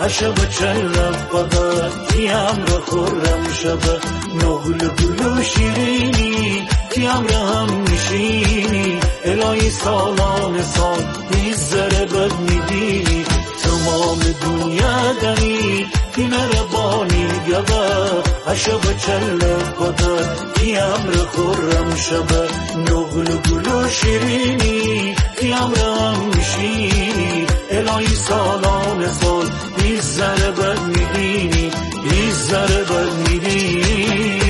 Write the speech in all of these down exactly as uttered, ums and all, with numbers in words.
عشب چلب بغل کیم را خورم شبه نقل گل و شیرینی کیم را هم میشینی الهی سالان سال میذره بد میدینی تمام دنیا دنی کنار بانی گبه عشب چلب بغل کیم را خورم شبه نقل گل و شیرینی کیم را هم میشینی الهی سالان سال بیزره بد میدینی بیزره بد میدینی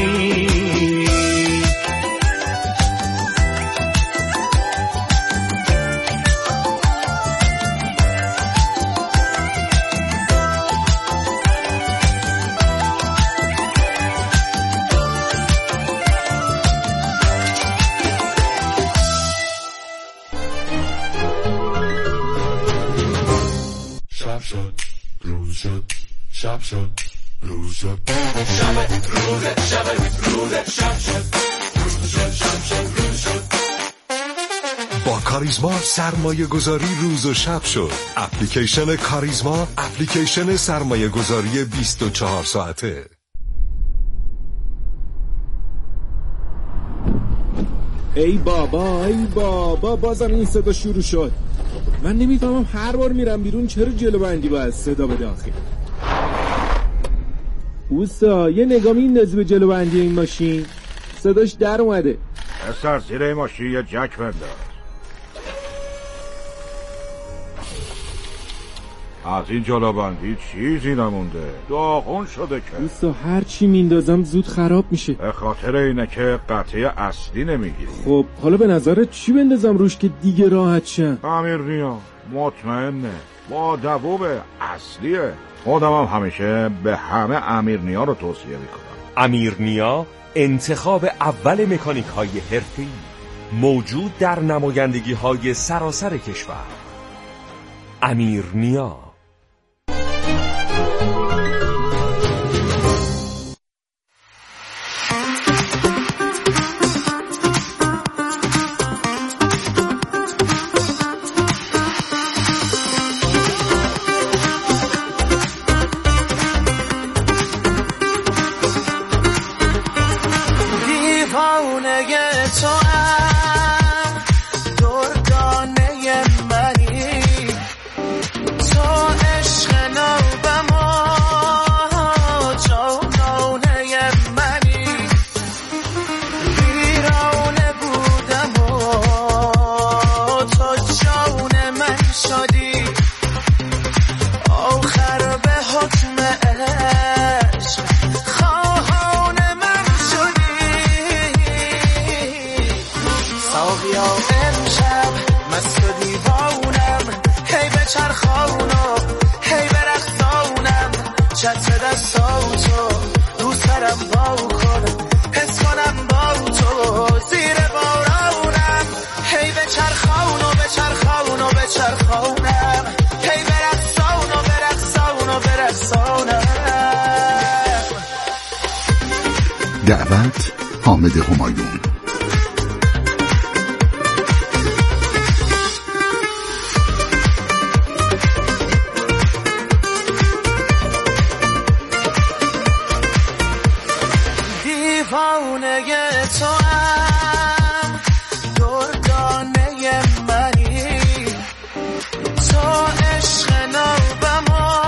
روز شد شب شد روز شد شب روز شب روز شب شد روز شد شب شد روز شد با کاریزما سرمایه گذاری روز و شب شد. اپلیکیشن کاریزما اپلیکیشن سرمایه گذاری بیست و چهار ساعته. ای بابا ای بابا بازم این صدا شروع شد. من نمیفهمم هر بار میرم بیرون چرا جلو بندی باید صدا بده آخه. اوستا یه نگاه میندازی به جلو بندی این ماشین صداش در اومده. اصلا زیر این ماشین یه جک بنداز. از این جلو بندی چیزی نمونده داغون شده که. اوستا هر چی میندازم زود خراب میشه. به خاطر اینه که قطعه اصلی نمیگیری. خب حالا به نظرت چی بندازم روش که دیگه راحت شم؟ امیر نیا مطمئنه با دووب اصلیه. خودم هم همیشه به همه امیر نیا رو توصیه میکنم. امیر نیا انتخاب اول مکانیک های حرفه‌ای موجود در نمایندگی های سراسر کشور. امیر نیا. دعوت حامد همایون. دیوانه تو هم دردانه منی تو عشق نوبم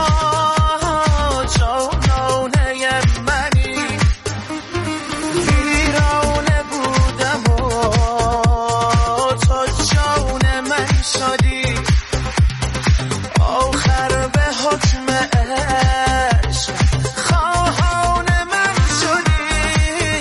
و جانانه منی ویرانه بودم و تو جان من شدی آخر به حکم عشق خواهان من شدی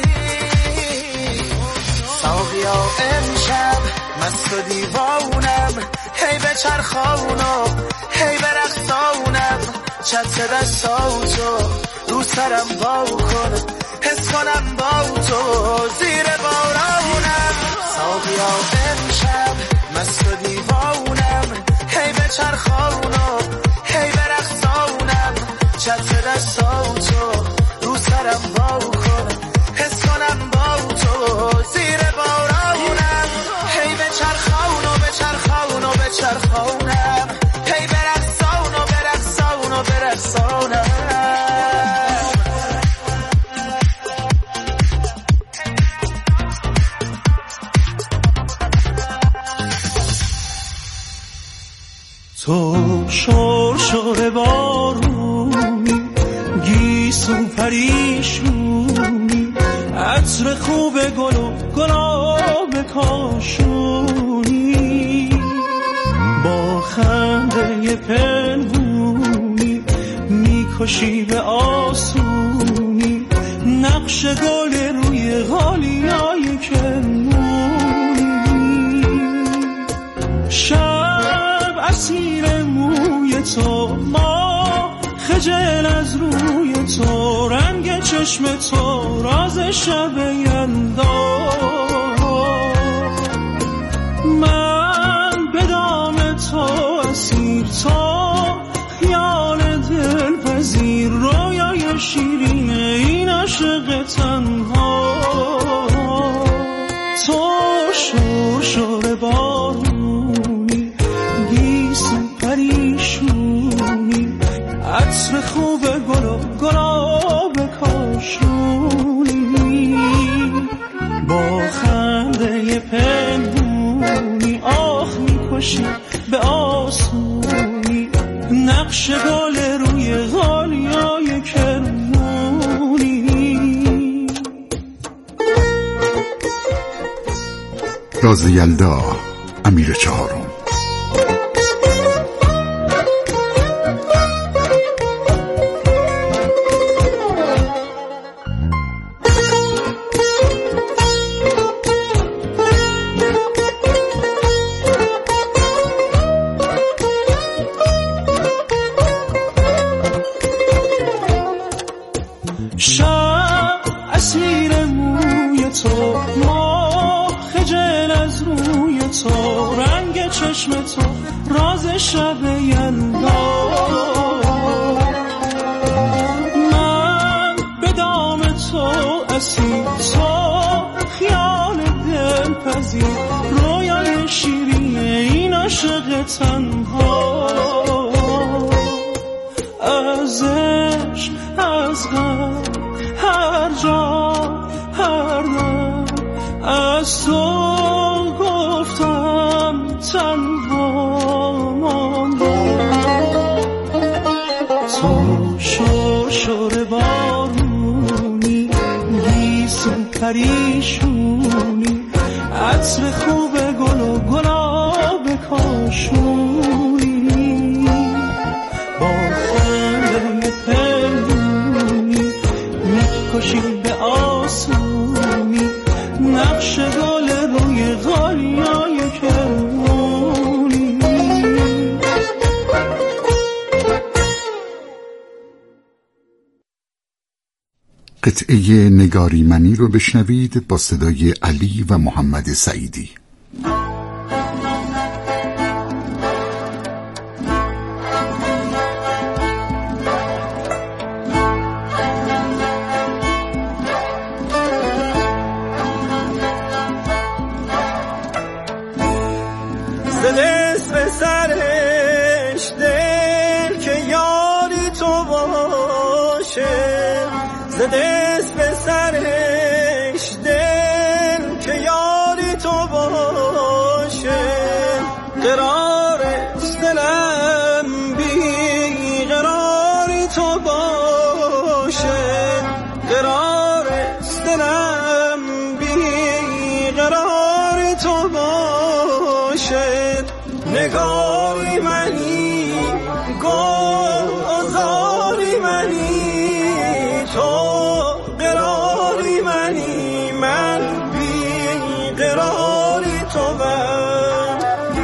ساقیا امشب مست و دیوانم هی به چرخانم هی به رقصانم چت دستاتو رو سرم با کنم حس کنم با تو زیر بارانم ساقیا امشب مست و دیوانم هی به چرخانم هی به رقصانم چت دستاتو رو سرم با کنم حس کنم با تو زیر بارانم هی به چرخانم به چرخانم به چرخانم هی به رقصانم به رقصانم به رقصانم شور شور بارونی گیسو پریشونی عطر خوب گل و گلاب کاشونی با خنده پنهونی میکشی به آسونی نقش گل روی غالیای کرمونی شب اسیر موی تو ما خجل از روی تو رنگ چشم تو راز شب یلدا من به دام تو اسیر تو خیال دل پذیر رویای شیرین این عاشق تنها تو شور شور بارونی گیسو پریشونی عطر خوب گل و گلاب کاشونی با خنده پنهونی آخ میکشی به آسونی نقش گل روی غالیای کرمونی. راز یلدا، امیر چهارم. شب اسیر موی تو ما خجل از روی تو رنگ چشم تو راز شب یلدا من به دام تو اسیر تو خیال دل پذیر رویای شیرین این عاشق تنها از عشق از غم هر جا هر دم از تو گفتم تنها ماندم تو شور شور بارونی گیسو پریشونی عطر خوب گل و گلاب کاشونی با خنده پنهونی میکشی به آسونی نقش گل روی غالیای کرمونی. قطعه نگاریمنی رو بشنوید با صدای علی و محمد سعیدی. دست به سرش دل که یاری تو باشه دست به سرش دل که یاری تو باشه قرار دلم بی قراری تو باشه قرار دلم بی قراری تو باشه نگاری منی گل آزاری منی تو قراری منی من بی قراری تو من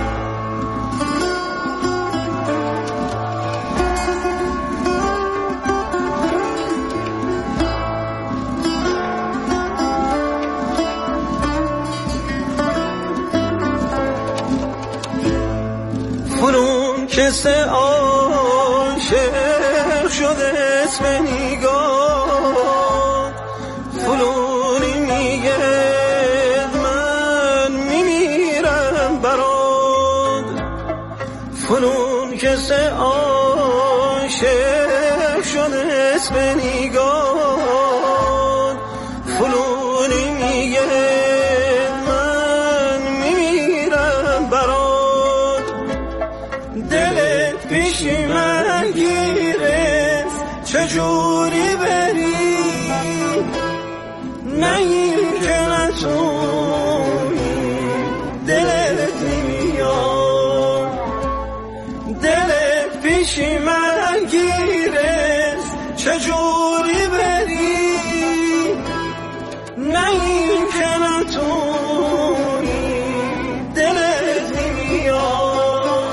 فنون کسه عاشق شده اسم نگاه فلونی میگه من میمیرم برات فنون کسه عاشق شده اسم نگاه فلونی میگه من میمیرم برات دلت پیش پیشی من گیرست چجوری بری نه این که نتونی دلت نمیاد دلت پیشی من گیرست چجوری بری نه این که نتونی دلت نمیاد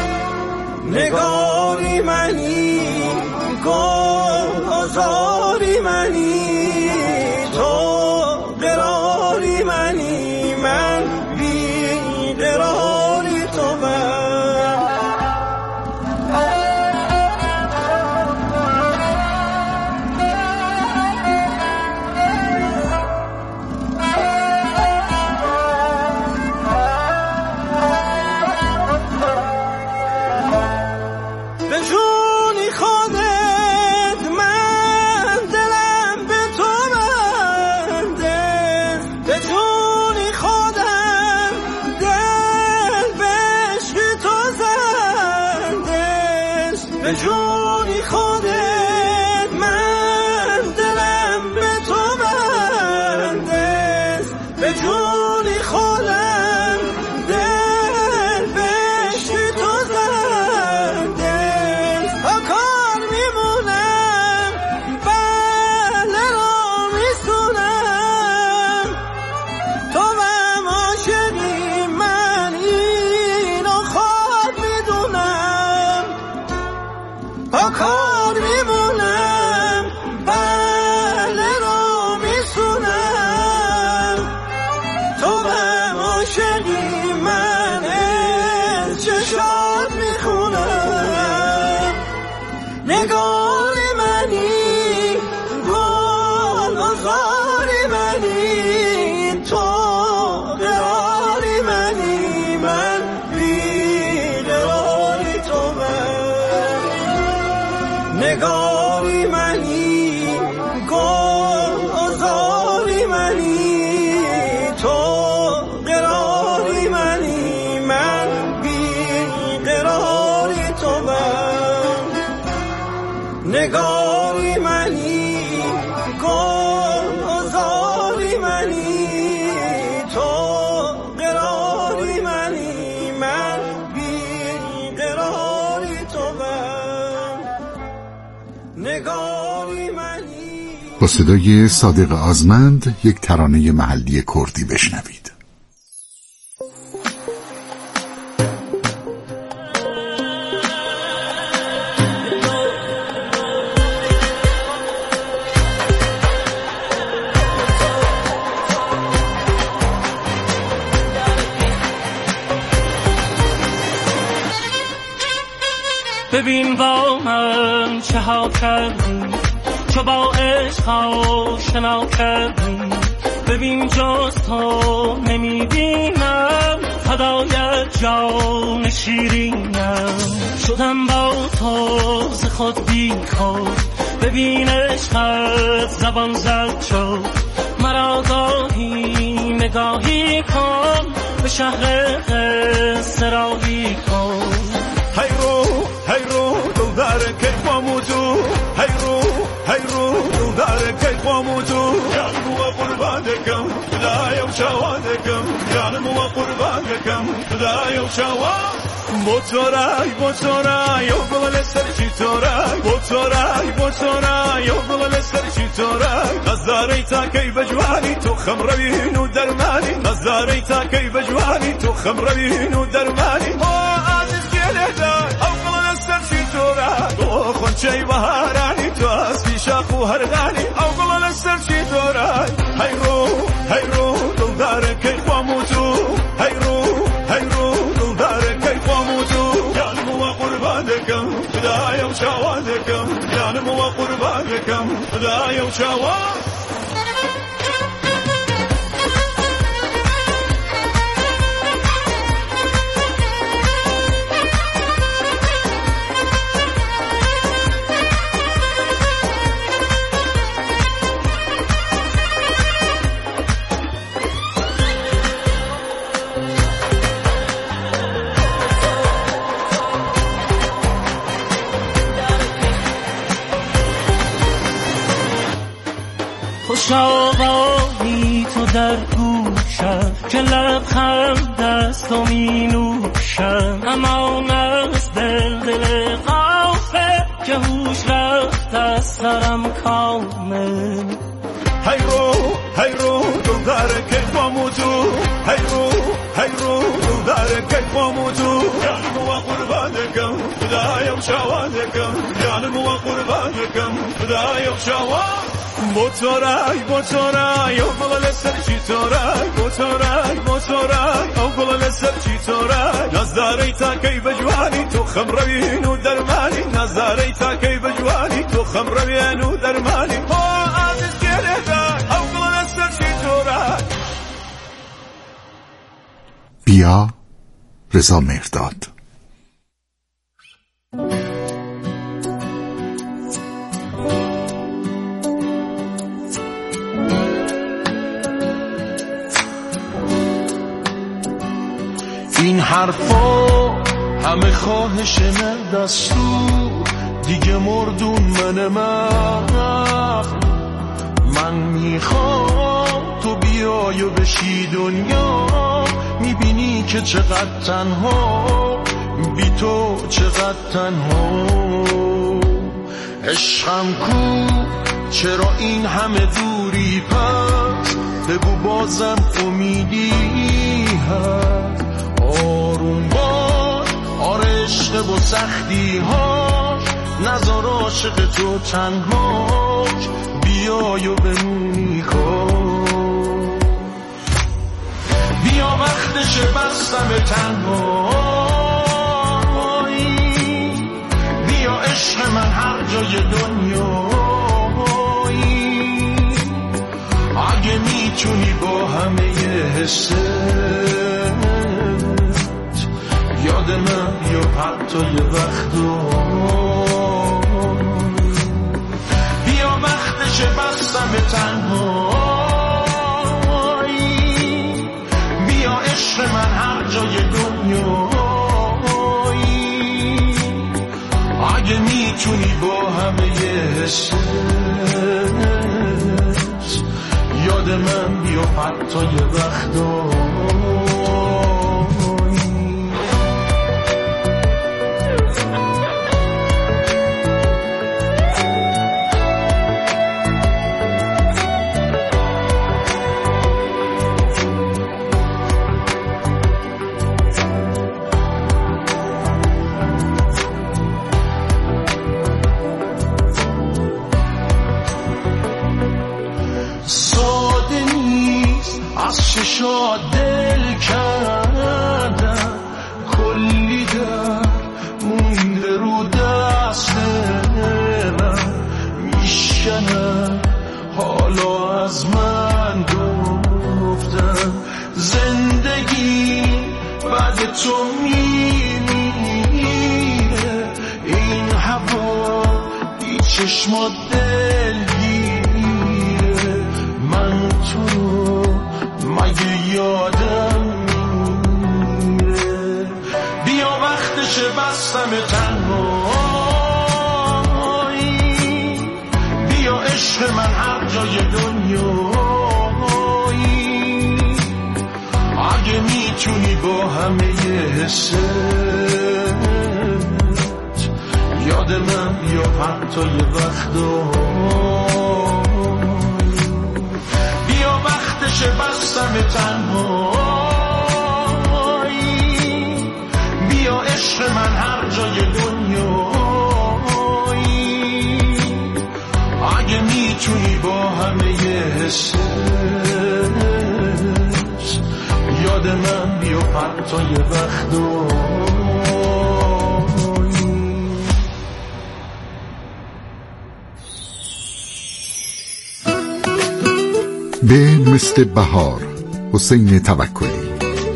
نگاری منی گل آزاری منی تو قراری منی من بی قراری تو من جونی خودت من دلم به تو بنده به جونی خودم دل بهش تو زنده با کار میمونم بله را میسونم تو هم عاشقی من اینو خواب میدونم با کار میمونم بله رو میسونم تو هم عاشقی من از چشات میخونم نگار منی گل آزاری منی تو قراری منی من بی قراری تو من نگاری منی گل آزاری منی تو قراری منی من بی قراری تو من نگاری منی گل آزاری منی تو قراری منی من بی قراری تو من نگاری منی. با صدای صادق آزمند یک ترانه محلی کردی بشنوید. ببین با من چه ها کردی چه با عشق آشنا کردی ببین جز تو نمیبینم فدایت جان شیرینم شدم با تو ز خود بی خود ببین عشقت زبان زد شد مرا گاهی نگاهی کن به شهر قصه راهی کن هی رو هی رو دل داره که قاموتو هی رو هی رو دل داره که قاموتو جانم و قربان دکم خدایا و شوان دکم جانم و قربان دکم خدایا و شوان بوتورای بوتورای او گل سرچی تورای بوتورای بوتورای او گل سرچی تورای نظاری تا کی بجوانی تو خمروین و درمانی نظاری تا کی بجوانی تو خمروین و درمانی خونچه بهارانی تو اسبی شاخ و هرغانی او گل سرچی دورای هی رو هی رو دل داره که قاموتو هی رو هی رو دل داره که قاموتو جانم و قربان دکم خدایا و شوان دکم جانم و قربان دکم خدایا و شوان شابانی تو در گوشم که لبخند دست و می نوشم امان از دل دل غافه که هوش رفت از سرم کامل هی رو هی رو دل در کیفامو تو هی رو هی رو دل در کیفامو تو یعنی مو قربانکم خدایم شوانکم یعنی مو قربانکم خدایم شوان موتورای موتورای او بغل سر چی تورای موتورای موتورای او بغل سر چی تورای نظری تا کی بجوانی تو خمروین و درمانی نظری تا کی بجوانی تو خمروین و درمانی بیا رضا مهرداد. این حرفا همه خواهش نه دستور دیگه مردون من من من میخوام تو بیای و بشی دنیا میبینی که چقدر تنها بی تو چقدر تنها عشقم کو چرا این همه دوری پس بگو بازم امیدی هست آروم باش آره عشق و سختی هاش نذار عاشق تو تنهاش بیای و بمونی کن بیا وقتش بستم تنهایی بیا عشق من هر جای دنیایی اگه میتونی با همه حست یاد من یا حتی یه وقت بیا وقتش بستم تنهایی بیا عشق من هر جای دنیایی اگه میتونی با همه حس یاد من بیا حتی یه وقت شاد دل کردن کلی در مونده رو دست من میشکنن حالا از من گفتن زندگی بعد تو میمیره این هوا بی چشمات دلگیره من تو مگه یادم میره بیا وقتش بستم تنهایی بیا عشق من هر جای دنیایی اگه میتونی با همه حست یاد من بیا حتی یه وقت بستم تنهایی بیا عشق من هر جای دنیایی اگه میتونی با همه حس یاد من بیا حتی یه وقت به مثل بهار حسین توکلی.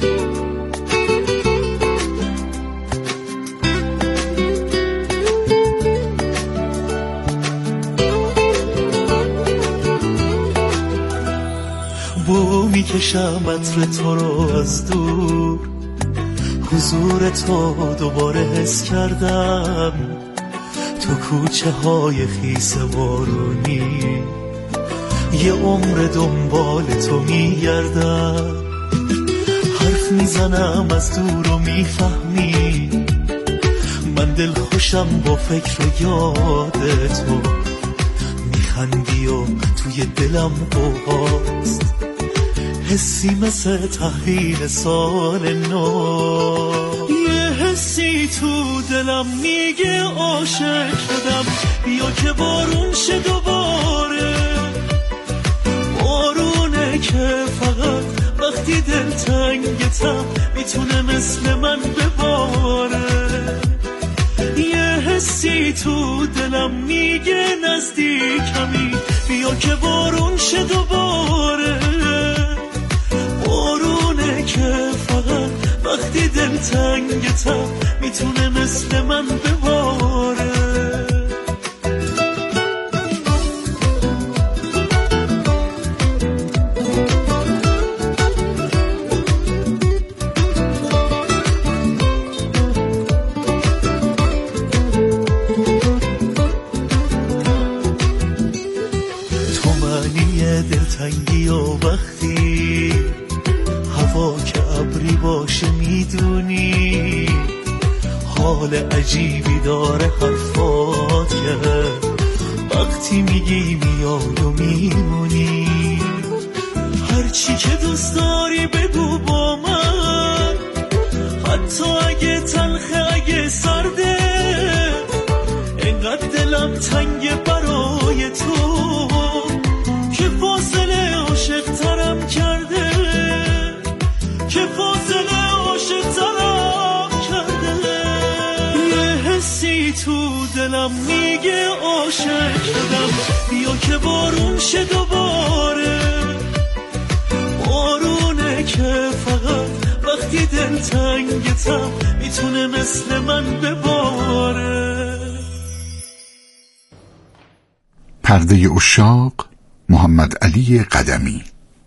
بو میکشم عطر تو رو از دور حضور تو دوباره حس کردم تو کوچه های خیس بارونی یه عمر دنبال تو میگردم، حرف میزنم از دور و میفهمی من دل خوشم با فکر و یاد تو، میخندی و توی دلم قوهاست حسی مثل تحویل سال نو، یه حسی تو دلم میگه عاشق شدم، بیا که بارون شه دوباره، بارونه که فقط وقتی دل تنگتم میتونه مثل من بباره، یه حسی تو دلم میگه نزدیکمی، بیا که بارون شه دوباره، بارونه که فقط وقتی دل تنگتم میتونه مثل من بباره. دلتنگی و وقتی هوا که ابری باشه میدونی حال عجیبی داره حرفات که وقتی میگی میای و میمونی، هرچی که دوست داری بگو با من، حتی اگه تلخه اگه سرده، انقدر دلم تنگه برای تو که فاصله عاشق ترم کرده، که فاصله عاشق ترم کرده، یه حسی تو دلم میگه عاشق شدم، بیا که بارون شه دوباره، بارونه که فقط وقتی دل تنگتم میتونه مثل من بباره. پرده عشاق، محمد علی قدمی.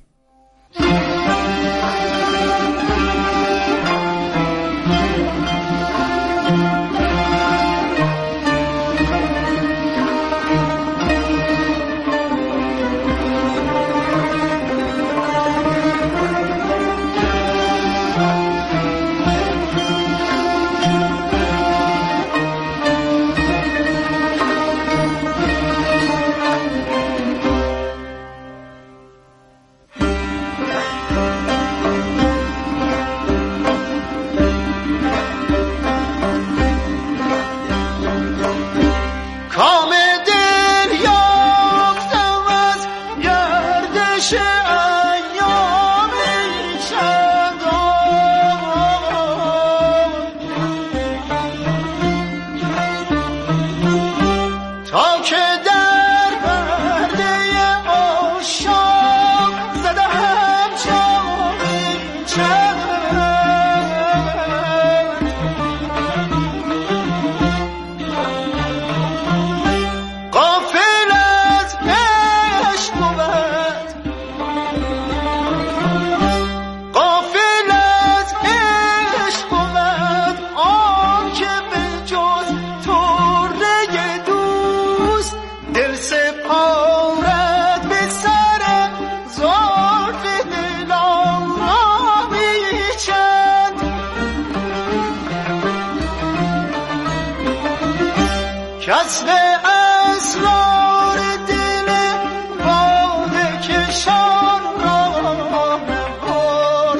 کسب اسرار دل باده کشان را نبار،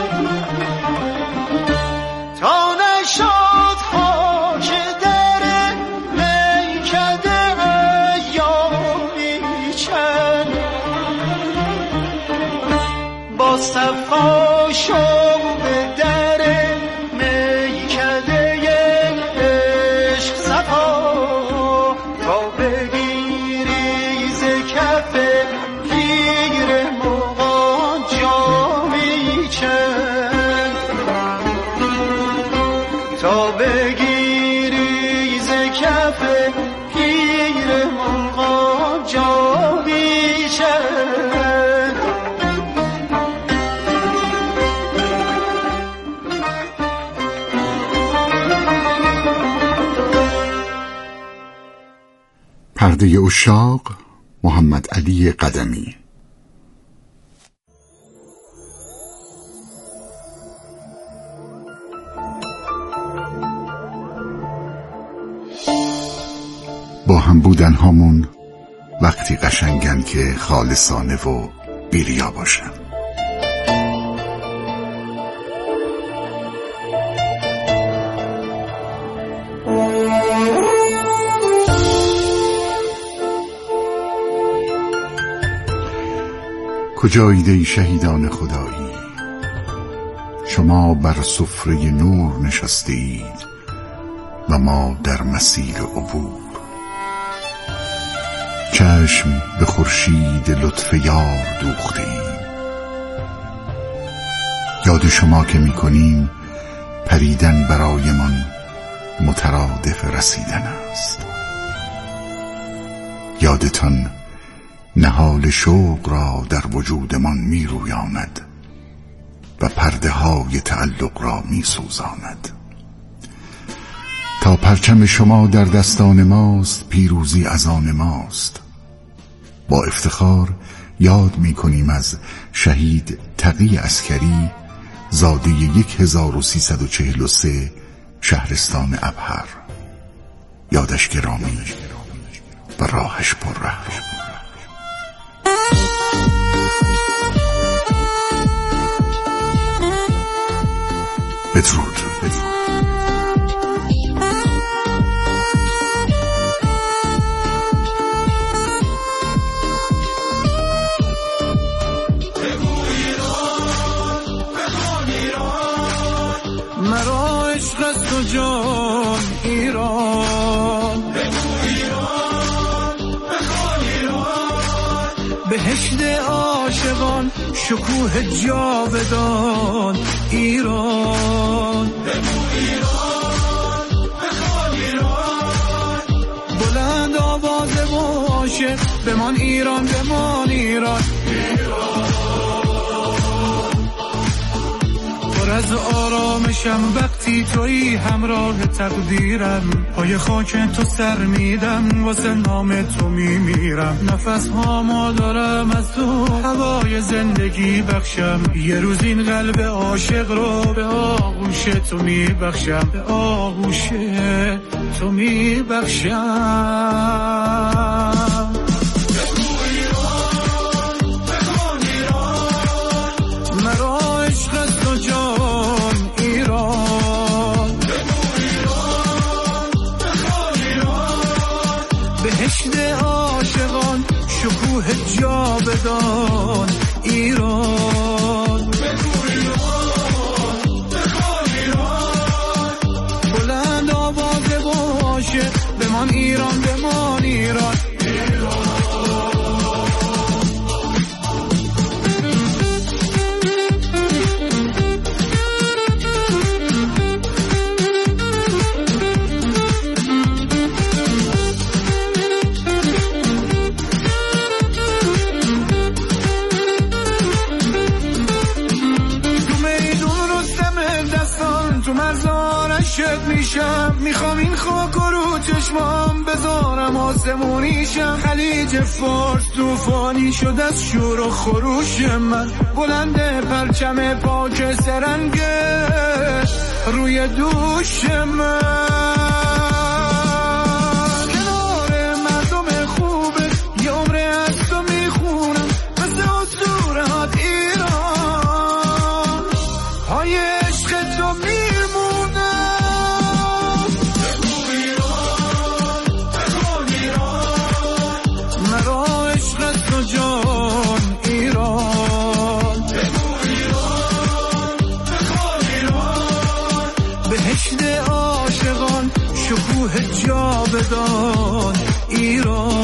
تا نشد خاک در میکده ایامی چند، با صفا شو به در میکده عشق صفا، پرده عشاق، محمد علی قدمی. با هم بودن هامون وقتی قشنگن که خالصانه و بیریا باشن. کجایید ای شهیدان خدایی؟ شما بر سفره نور نشستید و ما در مسیر عبور. چشم به خورشید لطف یار دوختیم. یاد شما که می‌کنیم پریدن برایمان مترادف رسیدن است. یادتان نهال شوق را در وجودمان می رویاند و پرده های تعلق را می سوزاند. تا پرچم شما در دستان ماست پیروزی از آن ماست. با افتخار یاد می کنیم از شهید تقی عسکری زاده یک هزار و سیصد و چهل و سه شهرستان ابهر. یادش گرامی و راهش پر ره. بدرود. مرا عشق از تو جان ایران، بهشت عاشقان شکوه جاودان ایران. بلند آواز باشه بمان ایران، بمان ایران. پر از آرامشم وقتی تویی همراه تقدیرم. پای خاک تو سر میدم واسه نام تو میمیرم. نفس هامو دارم از تو هوای زندگی بخشم. یه روز این قلب عاشق رو به آغوش تو میبخشم، به آغوش تو میبخشم. بهشت عاشقان شکوه جاودان ایران. بلند آواز باشه بمان ایران، بمان ایران. میشم میخوام این خاک رو چشمام بذارم آسمونیشم. خلیج فارس توفانی شد از شور و خروش من. بلند پرچم پاک سرنگه روی دوش من. کنار مردم خوبه یه عمره از تو میخونم مثل اسطورهات ایران. های عشق تو میمونه. بهشت عاشقان شکوه جاودان ایران.